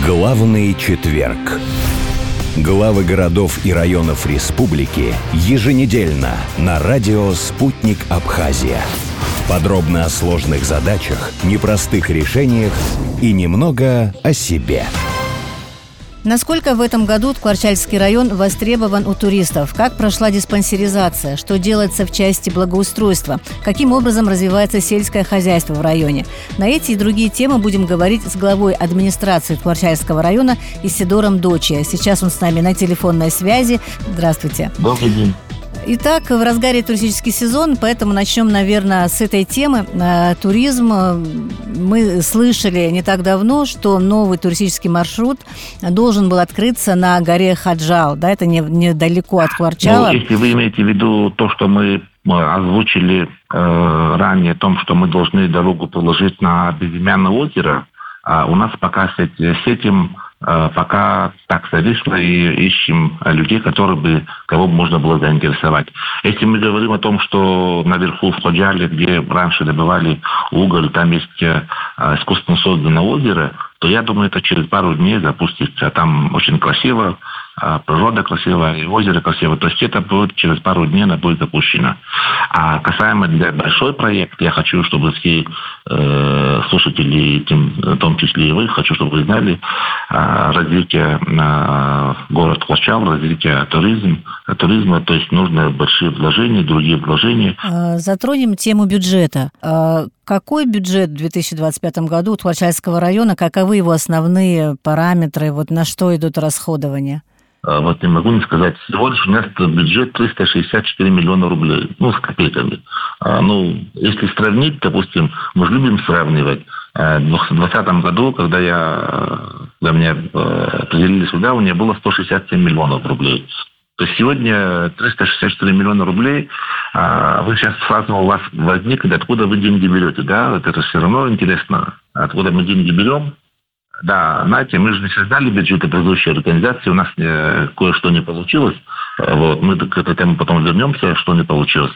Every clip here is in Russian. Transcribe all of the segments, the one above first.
Главный четверг. Главы городов и районов республики еженедельно на радио «Спутник Абхазия». Подробно о сложных задачах, непростых решениях и немного о себе. Насколько в этом году Ткварчальский район востребован у туристов? Как прошла диспансеризация? Что делается в части благоустройства? Каким образом развивается сельское хозяйство в районе? На эти и другие темы будем говорить с главой администрации Ткварчальского района Исидором Дочи. Сейчас он с нами на телефонной связи. Здравствуйте. Добрый день. Итак, в разгаре туристический сезон, поэтому начнем, наверное, с этой темы. Туризм. Мы слышали не так давно, что новый туристический маршрут должен был открыться на горе Хаджал. Да, это недалеко от Ткварчала. Если вы имеете в виду то, что мы озвучили ранее, о том, что мы должны дорогу положить на Безымянное озеро, у нас пока с этим пока так зависло, и ищем людей, кого бы можно было заинтересовать. Если мы говорим о том, что наверху в Хаджале, где раньше добывали уголь, там есть искусственно созданное озеро, то я думаю, это через пару дней запустится. Там очень красиво, природа красивая, и озеро красивое. То есть это будет через пару дней, она будет запущена. А касаемо большой проект, я хочу, чтобы все слушатели, в том числе и вы, хочу, чтобы вы знали, развитие города Ткварчал, развитие туризма, то есть нужны большие вложения, другие вложения. Затронем тему бюджета. Какой бюджет в 2025 году у Ткварчальского района, каковы его основные параметры, на что идут расходования? Не могу не сказать. Сегодня у нас бюджет 364 миллиона рублей, с копейками. Если сравнить, допустим, мы же любим сравнивать. В 2020 году, когда меня определили сюда, у меня было 167 миллионов рублей. То есть сегодня 364 миллиона рублей. Вы сейчас сразу у вас возникнет, откуда вы деньги берете, да? Это все равно интересно, откуда мы деньги берем. Да, знаете, мы же не создали бюджеты предыдущей организации, у нас кое-что не получилось. Мы к этой теме потом вернемся, что не получилось.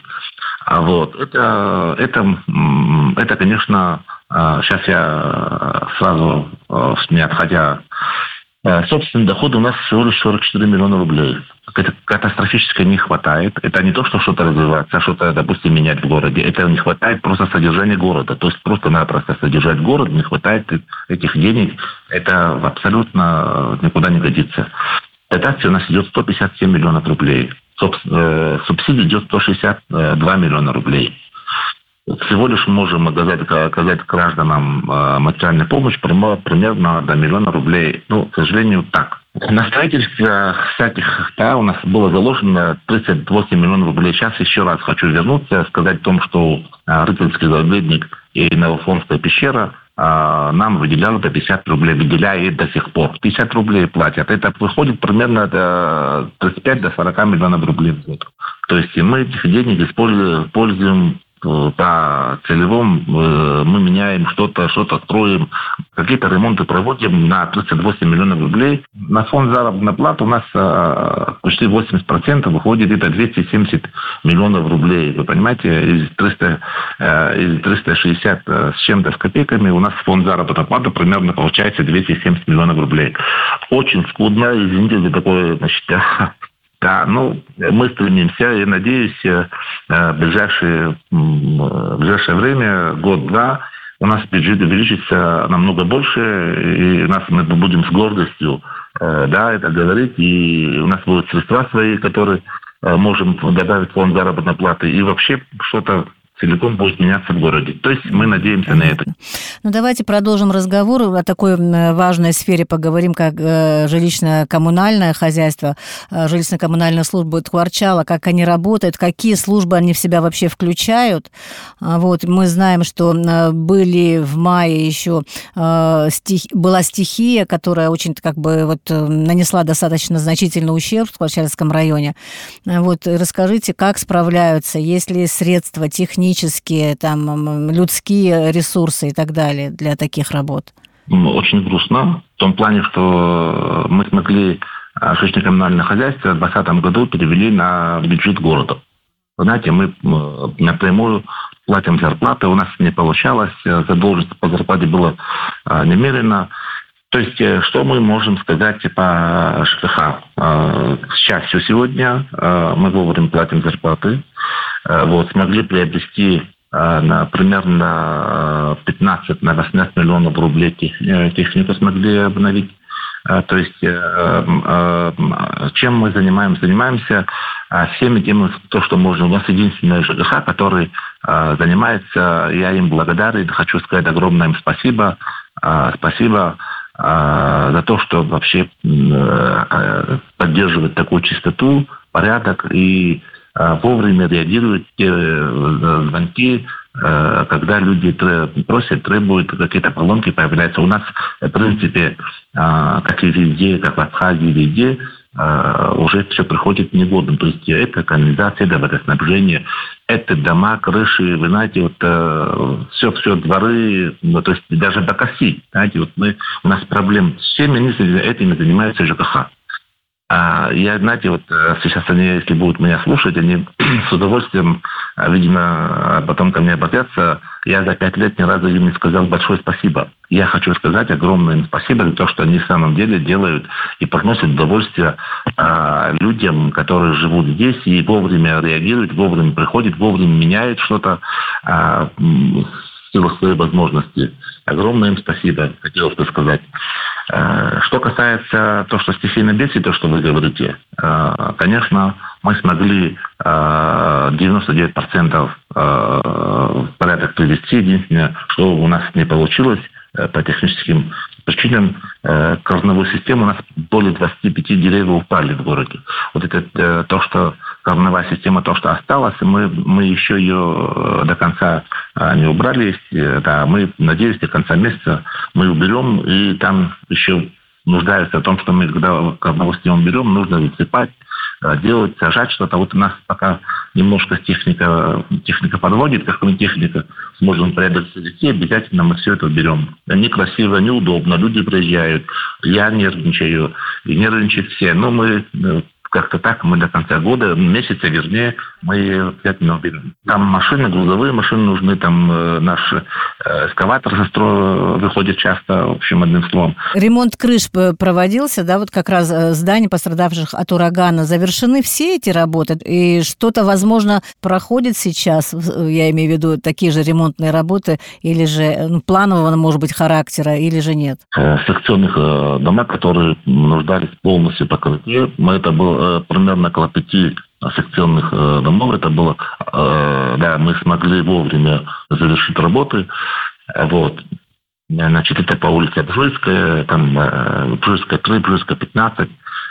Это, конечно, сейчас я сразу, не отходя, собственный доход у нас всего лишь 44 миллиона рублей. Это катастрофически не хватает. Это не то, что что-то развивается, а что-то, допустим, менять в городе. Это не хватает просто содержания города. То есть просто-напросто содержать город, не хватает этих денег. Это абсолютно никуда не годится. Дотация у нас идет 157 миллионов рублей. Субсидия идет 162 миллиона рублей. Всего лишь можем оказать гражданам материальную помощь примерно до миллиона рублей. К сожалению, так. На строительстве всяких, у нас было заложено 38 миллионов рублей. Сейчас еще раз хочу вернуться, сказать о том, что Рыцарский заповедник и Новофонская пещера нам выделяла по 50 рублей, выделяет до сих пор. 50 рублей платят. Это выходит примерно до 35 до 40 миллионов рублей в год. То есть мы этих денег используем по целевому, мы меняем что-то строим, какие-то ремонты проводим на 38 миллионов рублей. На фонд заработной платы у нас почти 80% выходит, это 270 миллионов рублей. Вы понимаете, из 360 с чем-то с копейками у нас фонд заработной платы примерно получается 270 миллионов рублей. Очень скудно, извините за такое, Да, мы стремимся, и надеюсь, в ближайшее время, год-два, у нас бюджет увеличится намного больше, и мы будем с гордостью это говорить, и у нас будут средства свои, которые можем добавить в фонд заработной платы, и вообще что-то целиком будет меняться в городе. То есть мы надеемся на это. Давайте продолжим разговор о такой важной сфере, поговорим, как жилищно-коммунальное хозяйство, жилищно-коммунальная служба Ткварчала, как они работают, какие службы они в себя вообще включают. Мы знаем, что были в мае еще была стихия, которая очень нанесла достаточно значительный ущерб в Ткварчальском районе. Расскажите, как справляются, есть ли средства технические, людские ресурсы и так далее для таких работ? Очень грустно. В том плане, что мы смогли жилищно-коммунальное хозяйство в 2020 году перевели на бюджет города. Вы знаете, мы напрямую платим зарплаты, у нас не получалось, задолженность по зарплате была немерено. То есть, что мы можем сказать по ЖКХ? К счастью, сегодня мы вовремя платим зарплаты. Смогли приобрести примерно 15 на 18 миллионов рублей технику смогли обновить. То есть, чем мы занимаемся? Занимаемся всеми теми, то, что можно. У нас единственная ЖКХ, который занимается, я им благодарен, хочу сказать огромное им спасибо. Спасибо за то, что вообще поддерживает такую чистоту, порядок и вовремя реагирует те звонки, когда люди просят, требуют, какие-то поломки появляются. У нас, в принципе, как и везде, как в Абхазии, везде, уже все приходит негодным. То есть это канализация, это водоснабжение, это дома, крыши, вы знаете, все дворы, то есть даже докосить. Знаете, у нас проблем с всеми этими занимаются ЖКХ. Я, знаете, сейчас они, если будут меня слушать, они с удовольствием, видимо, потом ко мне обратятся. Я за 5 лет ни разу им не сказал большое спасибо. Я хочу сказать огромное им спасибо за то, что они в самом деле делают и приносят удовольствие людям, которые живут здесь, и вовремя реагируют, вовремя приходят, вовремя меняют что-то в силу своей возможности. Огромное им спасибо, хотелось бы сказать. Что касается того, что стихийное бедствие, то, что вы говорите, конечно, мы смогли 99% в порядок привести. Единственное, что у нас не получилось по техническим причинам, корневую систему у нас более 25 деревьев упали в городе. Это то, что корневая система, то, что осталось, мы еще ее до конца не убрали. Да, мы, надеюсь, до конца месяца мы уберем, и там еще нуждаются в том, что мы, когда корневую систему берем, нужно высыпать, делать, сажать что-то. У нас пока немножко техника подводит, какая-нибудь техника, сможем преодолеть детей, обязательно мы все это берем. Некрасиво, неудобно, люди приезжают, я нервничаю, и нервничают все. Но мы как-то так, мы до конца года, месяца, вернее, мы обязательно уберем. Там машины, грузовые машины нужны, там наш экскаватор со строя выходит часто, в общем, одним словом. Ремонт крыш проводился, да, как раз зданий, пострадавших от урагана. Завершены все эти работы? И что-то, возможно, проходит сейчас, я имею в виду такие же ремонтные работы, или же планового, может быть, характера, или же нет? Секционных домов, которые нуждались полностью в покрытии, это было примерно около 5 секционных домов. Это было, да, мы смогли вовремя завершить работы. Значит, это по улице Бжуйская, там Бжуйская 3, Бжуйская 15,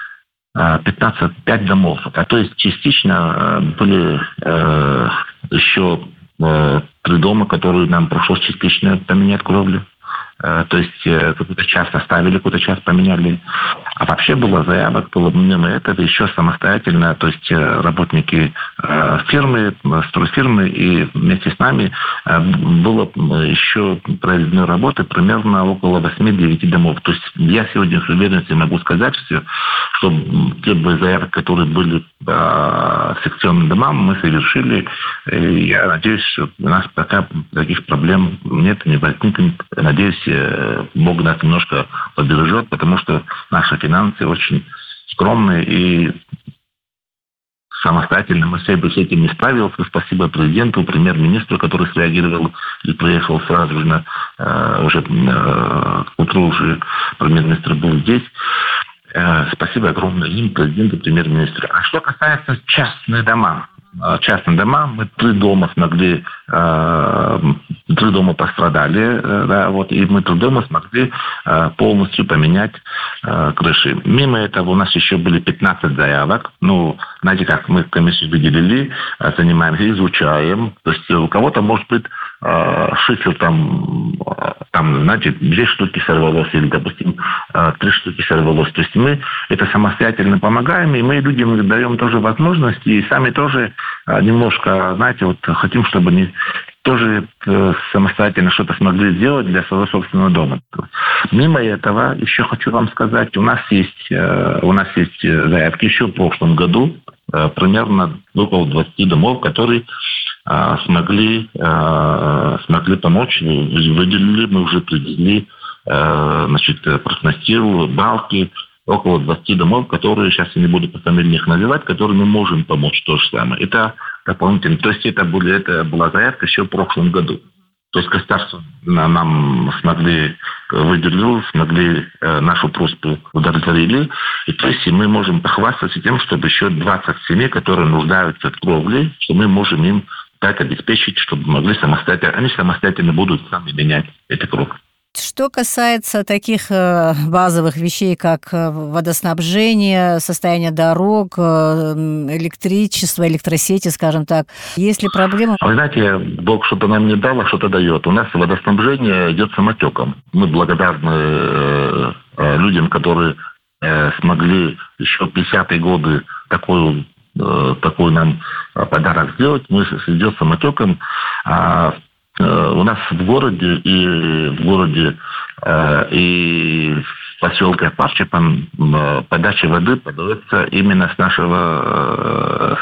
5 домов. То есть частично были еще 3 дома, которые нам пришлось частично поменять кровлю. То есть какую-то часть оставили, какую-то часть поменяли. А вообще было заявок, было мимо этого еще самостоятельно, то есть работники фирмы, стройфирмы, и вместе с нами было еще проведены работы примерно около 8-9 домов. То есть я сегодня с уверенностью могу сказать, что те заявки, которые были секционным домам, мы совершили. И я надеюсь, что у нас пока таких проблем нет, не возникнет. Надеюсь, Бог нас немножко побережет, потому что наши финансы очень скромные, и самостоятельно мы с этим не справился. Спасибо президенту, премьер-министру, который среагировал и приехал сразу же уже к утру, уже премьер-министр был здесь. Спасибо огромное им, президенту, премьер-министру. А что касается частных домов, мы 3 дома смогли, 3 дома пострадали, да, и мы 3 дома смогли полностью поменять крыши. Мимо этого у нас еще были 15 заявок. Знаете как, мы комиссию выделили, занимаемся, изучаем. То есть у кого-то может быть шифер там, знаете, 2 штуки сорвалось, или, допустим, 3 штуки сорвалось. То есть мы это самостоятельно помогаем, и мы людям даем тоже возможности, и сами тоже немножко, знаете, хотим, чтобы они тоже самостоятельно что-то смогли сделать для своего собственного дома. Мимо этого еще хочу вам сказать, у нас есть заявки еще в прошлом году, примерно около 20 домов, которые смогли помочь, выделили, мы уже привезли профнастил, балки, около 20 домов, которые, сейчас я не буду по фамилии их называть, которые мы можем помочь то же самое. Это дополнительно. То есть это была заявка еще в прошлом году. То есть государство нам смогли нашу просьбу удовлетворили. И то есть мы можем похвастаться тем, чтобы еще 20 семей, которые нуждаются в кровле, что мы можем им так обеспечить, чтобы могли они самостоятельно будут сами менять эти кровли. Что касается таких базовых вещей, как водоснабжение, состояние дорог, электричество, электросети, скажем так, есть ли проблемы? Вы знаете, Бог что-то нам не дал, а что-то дает. У нас водоснабжение идет самотеком. Мы благодарны людям, которые смогли еще в 50-е годы такой нам подарок сделать. Мы идем самотеком. У нас в городе и в поселке Парчепан подача воды подается именно с нашего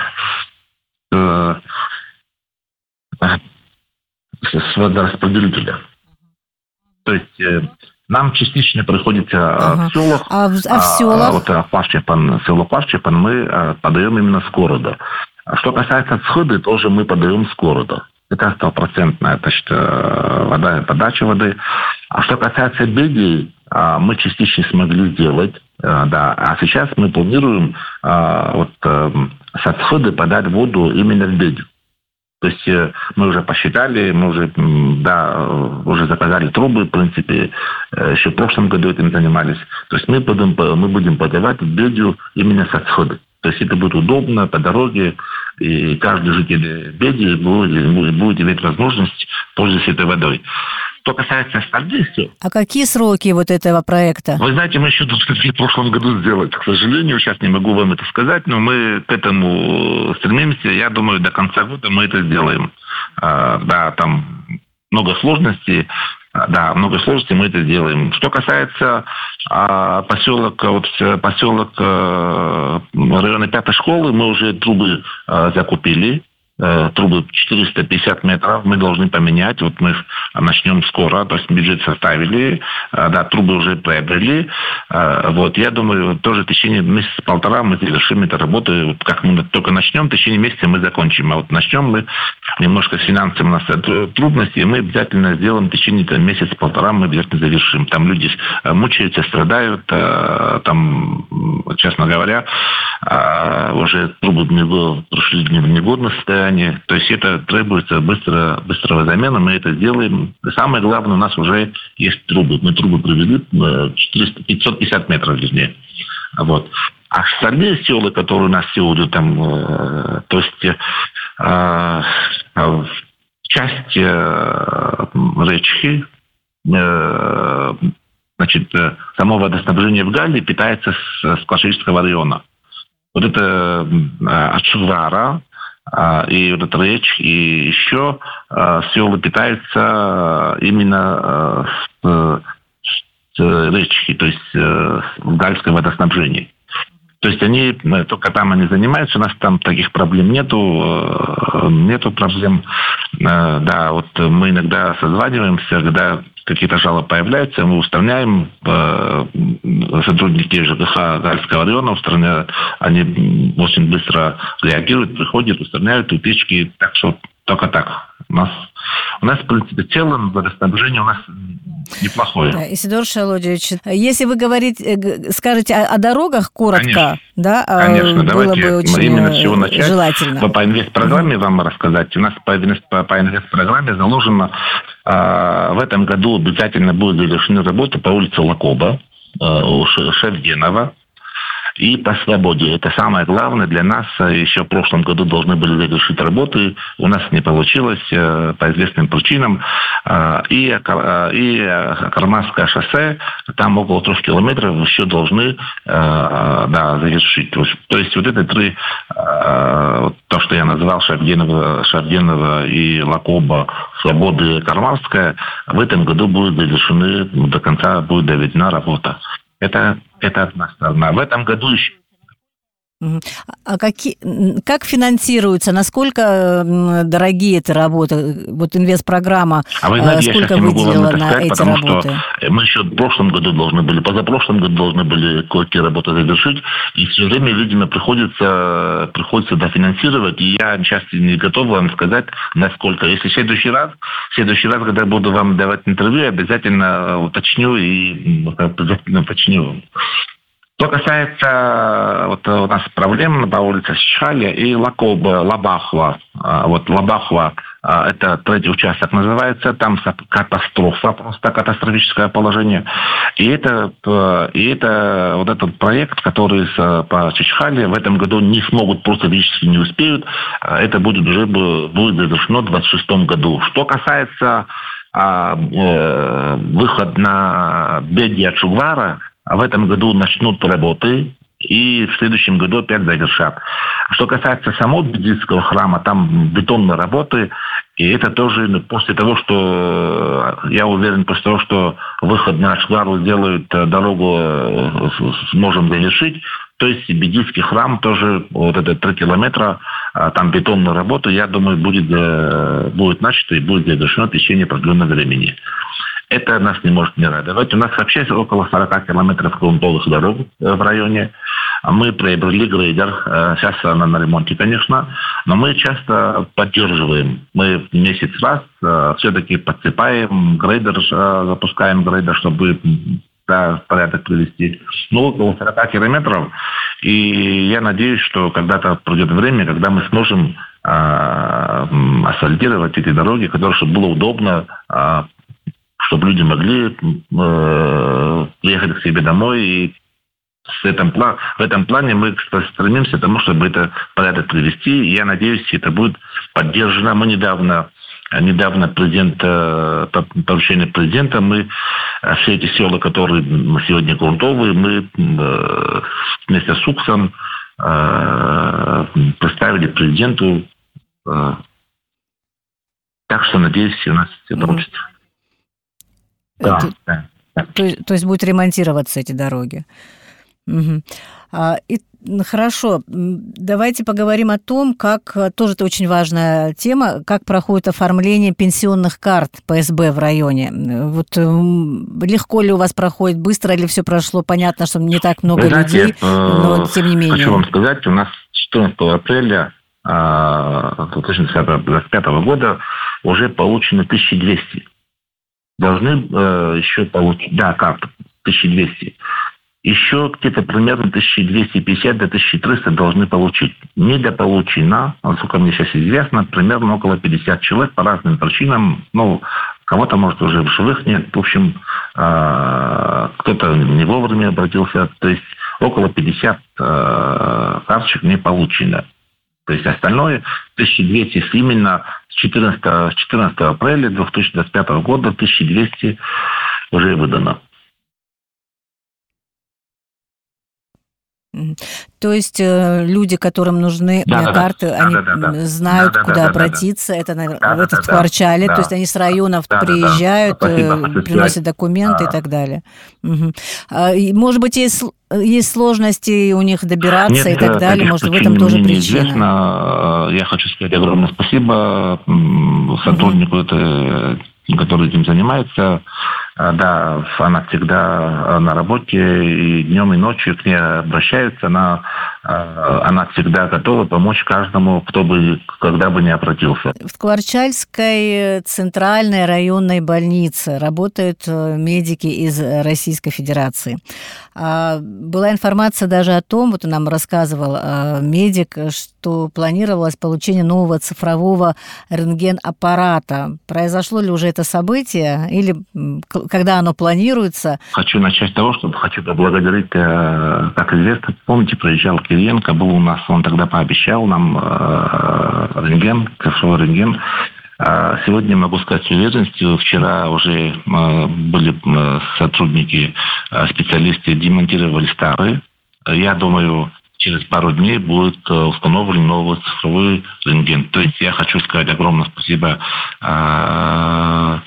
с водораспределителя. То есть нам частично приходится в селах. А в селах? Вот село Парчепан мы подаем именно с города. А что касается сходы, тоже мы подаем с города. Это 100% подача воды. А что касается беги, мы частично смогли сделать. Да. А сейчас мы планируем с отхода подать воду именно в беги. То есть мы уже посчитали, мы уже заказали трубы, в принципе, еще в прошлом году этим занимались. То есть мы будем подавать в беги именно с отхода. То есть это будет удобно по дороге, и каждый житель Беги будет иметь возможность пользоваться этой водой. Что касается остальных... А какие сроки вот этого проекта? Вы знаете, мы еще должны в прошлом году сделать. К сожалению, сейчас не могу вам это сказать, но мы к этому стремимся. Я думаю, до конца года мы это сделаем. Там много сложностей. Мы это делаем. Что касается поселок района 5-й школы, мы уже трубы закупили. Трубы 450 метров мы должны поменять. Вот мы начнем скоро, то есть бюджет составили, трубы уже приобрели. Я думаю, тоже в течение месяца-полтора мы завершим эту работу. Как мы только начнем, в течение месяца мы закончим. А вот начнем мы немножко с финансами, у нас трудности, и мы обязательно сделаем в течение месяца-полтора, мы обязательно завершим. Там люди мучаются, страдают, там, честно говоря, уже трубы прошли в негодное состояние. То есть это требуется быстрого замена, мы это сделаем. Самое главное, у нас уже есть трубы. Мы трубы привезли 550 метров, вернее. Вот. А остальные села, которые у нас сегодня там, то есть часть речки, само водоснабжение в Галле питается с Клашевского района. Вот это от Шувара, и вот эта речь, и еще села питаются именно с речки, то есть гальское водоснабжение. То есть они, только там они занимаются, у нас там таких проблем нету проблем. Мы иногда созваниваемся, когда какие-то жалобы появляются, мы устраняем, сотрудники ЖКХ Гальского района они очень быстро реагируют, приходят, устраняют утечки, так что только так. У нас, в принципе, в целом водоснабжение у нас неплохое. Да, Исидор Шалодевич, если вы скажете о дорогах коротко, конечно, было бы очень именно с чего начать. Желательно. По инвестпрограмме вам рассказать. У нас по инвестпрограмме заложено в этом году обязательно будут завершены работы по улице Лакоба, у Шевденова и по Свободе. Это самое главное для нас. Еще в прошлом году должны были завершить работы. У нас не получилось по известным причинам. И Кармазское шоссе, там около 3 километров еще должны завершить. То есть вот это три, то, что я назвал, Шевденова и Лакоба, Свобода и Кармазская, в этом году будут завершены, до конца будет доведена работа. Это одна сторона. В этом году еще... А как финансируется, насколько дорогие эти работы? Вот инвестпрограмма, вы знаете, сколько выделила на сказать, эти работы? Мы еще в прошлом году должны были, позапрошлом году должны были кое-какие работы завершить, и все время, видимо, приходится дофинансировать, и я сейчас не готов вам сказать, насколько. Если в следующий раз, когда буду вам давать интервью, обязательно уточню и уточню. Что касается у нас проблем по улице Чхаля и Лабахва. Лабахва, это третий участок называется, там катастрофа, просто катастрофическое положение. И это этот проект, который по Чхале в этом году не смогут, просто физически не успеют, это будет завершено в 2026 году. Что касается выход на Бедья Чугвара, в этом году начнут работы, и в следующем году опять завершат. Что касается самого буддийского храма, там бетонные работы, и это тоже после того, что, я уверен, после того, что выход на Чугвару сделают, дорогу сможем завершить, то есть буддийский храм тоже, это 3 километра, там бетонные работы, я думаю, будет начато и будет завершено в течение определенного времени. Это нас не может не радовать. У нас вообще около 40 километров грунтовых дорог в районе. Мы приобрели грейдер. Сейчас она на ремонте, конечно. Но мы часто поддерживаем. Мы в месяц раз все-таки подсыпаем грейдер, запускаем грейдер, чтобы в порядок привести. Около 40 километров. И я надеюсь, что когда-то пройдет время, когда мы сможем асфальтировать эти дороги, чтобы было удобно, чтобы люди могли приехать к себе домой. И в этом плане мы стремимся к тому, чтобы это в порядок привести. И я надеюсь, это будет поддержано. Мы недавно по поручению президента, мы все эти села, которые сегодня грунтовые, мы вместе с УКСом представили президенту. Так что, надеюсь, у нас все получится. Да. То есть будут ремонтироваться эти дороги. Угу. Хорошо, давайте поговорим о том, как, тоже это очень важная тема, как проходит оформление пенсионных карт ПСБ в районе. Легко ли у вас проходит, быстро ли все прошло? Понятно, что не так много людей, но тем не менее. Хочу вам сказать, у нас 14 апреля 2025 года уже получено 1200. Должны еще получить, карту 1200. Еще где-то примерно 1250 до 1300 должны получить. Недополучено, насколько мне сейчас известно, примерно около 50 человек по разным причинам. Кого-то, может, уже в живых нет. В общем, кто-то не вовремя обратился. То есть около 50 карточек не получено. То есть остальное 1200 именно с 14 апреля 2025 года 1200 уже выдано. То есть люди, которым нужны карты, они знают, куда обратиться. Это в Кварчале. То есть они с районов приезжают, приносят документы и так далее. Угу. Может быть, есть сложности у них добираться и так далее. Может, в этом тоже причина. Я хочу сказать огромное спасибо сотруднику, который этим занимается. Да, она всегда на работе, и днем, и ночью к ней обращаются. Она всегда готова помочь каждому, кто бы, когда бы не обратился. В Кварчальской центральной районной больнице работают медики из Российской Федерации. Была информация даже о том, нам рассказывал медик, что планировалось получение нового цифрового рентген-аппарата. Произошло ли уже это событие, или когда оно планируется? Хочу начать с того, что хочу поблагодарить, как известно, помните, приезжал Кириенко, был у нас, он тогда пообещал нам рентген, цифровой рентген. Сегодня могу сказать с уверенностью, вчера уже были сотрудники, специалисты, демонтировали старые. Я думаю, через пару дней будет установлен новый цифровой рентген. То есть я хочу сказать огромное спасибо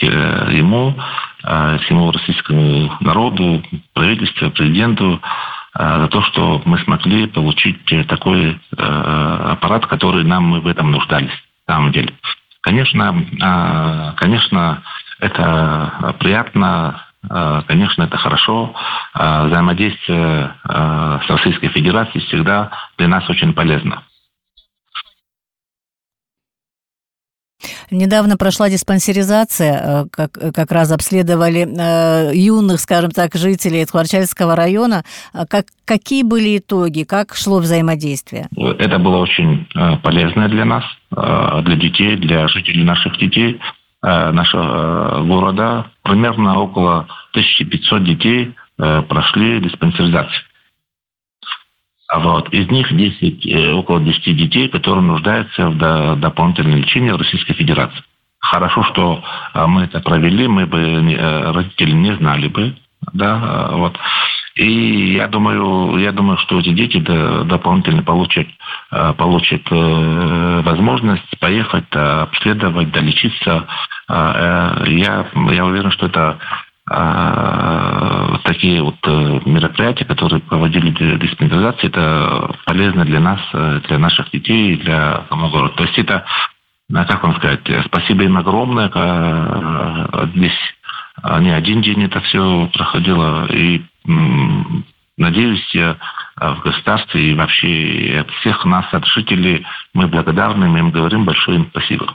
ему, всему российскому народу, правительству, президенту за то, что мы смогли получить такой аппарат, который мы в этом нуждались, на самом деле. Конечно, это приятно, конечно, это хорошо. Взаимодействие с Российской Федерацией всегда для нас очень полезно. Недавно прошла диспансеризация, как раз обследовали юных, скажем так, жителей Тхуарчальского района. Какие были итоги, как шло взаимодействие? Это было очень полезно для нас, для детей, для жителей наших детей, нашего города. Примерно около 1500 детей прошли диспансеризацию. Из них около 10 детей, которые нуждаются в дополнительном лечении в Российской Федерации. Хорошо, что мы это провели, родители не знали бы. И я думаю, что эти дети дополнительно получат возможность поехать, обследовать, долечиться. Я уверен, что это такие мероприятия, которые проводили диспансеризацию, это полезно для нас, для наших детей, для самого города. То есть это, как вам сказать, спасибо им огромное. Здесь не один день это все проходило. И надеюсь, в государстве и вообще от всех нас, от жителей, мы благодарны, мы им говорим большое им спасибо.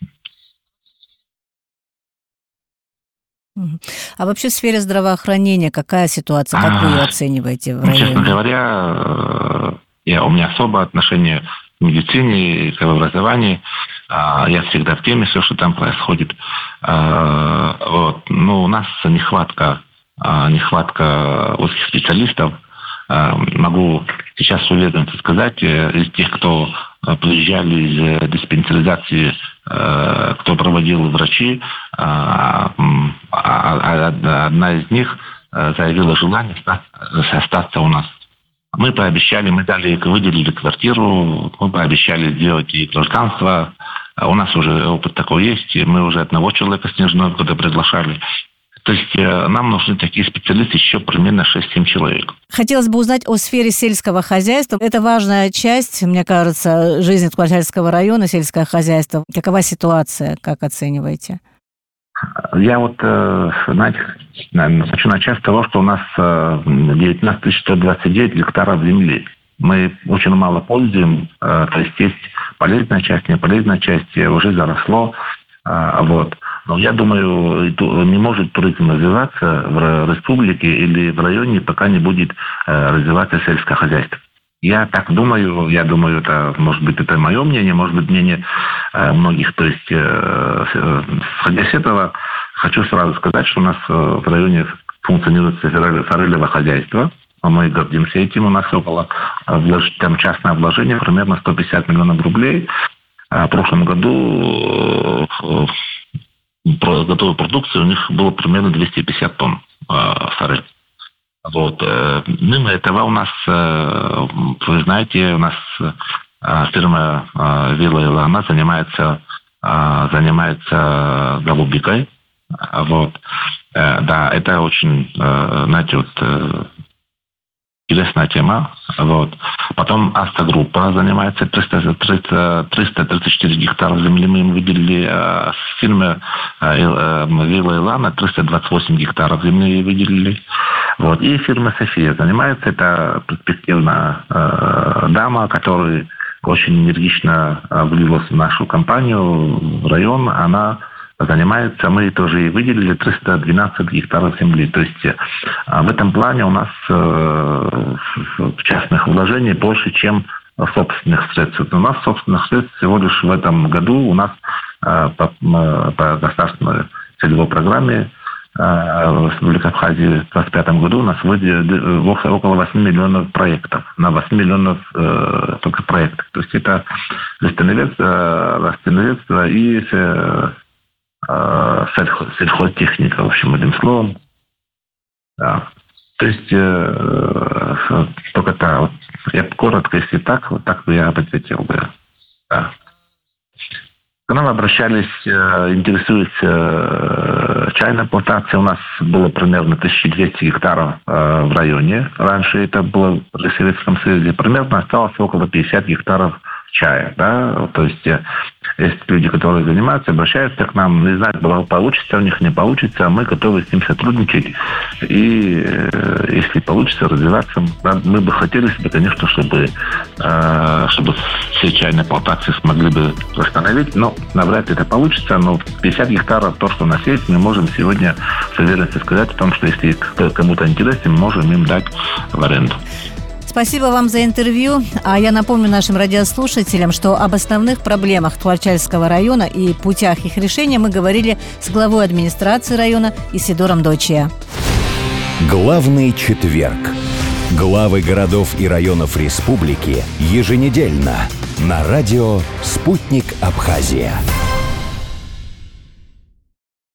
А вообще в сфере здравоохранения какая ситуация, как вы ее оцениваете в районе? Честно говоря, у меня особое отношение к медицине, к образованию. Я всегда в теме, все, что там происходит. Но у нас нехватка узких специалистов. Могу сейчас с уверенностью сказать, из тех, кто приезжали из диспансеризации, кто проводил врачи, одна из них заявила желание остаться у нас. Мы пообещали, выделили квартиру, мы пообещали сделать ей гражданство. У нас уже опыт такой есть, мы уже одного человека с Нижнего Новгорода приглашали. То есть нам нужны такие специалисты еще примерно 6-7 человек. Хотелось бы узнать о сфере сельского хозяйства. Это важная часть, мне кажется, жизни Тхуарчальского района, сельское хозяйство. Какова ситуация, как оцениваете? Я хочу начать с того, что у нас 19 129 гектаров земли. Мы очень мало пользуем, то есть полезная часть, неполезная часть уже заросло. Но я думаю, не может туризм развиваться в республике или в районе, пока не будет развиваться сельское хозяйство. Я так думаю, это, может быть, это мое мнение, может быть, мнение многих. То есть, исходя с этого, хочу сразу сказать, что у нас в районе функционирует форелевое хозяйство. Мы гордимся этим. У нас около частное вложение примерно 150 миллионов рублей. В прошлом году готовой продукции у них было примерно 250 тонн форель. Мимо этого у нас, вы знаете, у нас фирма Вилла Илана занимается голубикой. Да, это очень, интересная тема. Потом Астагруппа занимается 334 гектаров земли. Мы им выделили фирме Вилла Илана 328 гектаров земли выделили. И фирма София занимается. Это перспективная дама, которая очень энергично влилась в нашу компанию, в район. Она занимается, мы тоже и выделили 312 гектаров земли. То есть в этом плане у нас частных вложений больше, чем собственных средств. У нас собственных средств всего лишь в этом году у нас по государственной целевой программе в Республике Абхазия в 2025 году у нас около 8 миллионов проектов. На 8 миллионов только проектов. То есть это растениеведство и сельхозтехника, в общем, одним словом. Да. То есть только так. Я коротко, если так, так бы я ответил бы. Да. нам обращались, интересуются чайной плантацией. У нас было примерно 1200 гектаров в районе. Раньше это было при Советском Союзе. Примерно осталось около 50 гектаров чая. Да? То есть есть люди, которые занимаются, обращаются к нам, не знаю, получится у них, не получится, а мы готовы с ним сотрудничать. И если получится развиваться, мы бы хотели, конечно, чтобы все чайные плантации смогли бы восстановить, но навряд ли это получится. Но 50 гектаров, то, что у нас есть, мы можем сегодня с уверенностью сказать о том, что если кому-то интересно, мы можем им дать в аренду. Спасибо вам за интервью. А я напомню нашим радиослушателям, что об основных проблемах Творчальского района и путях их решения мы говорили с главой администрации района Исидором Дочия. Главный четверг. Главы городов и районов республики еженедельно на радио «Спутник Абхазия».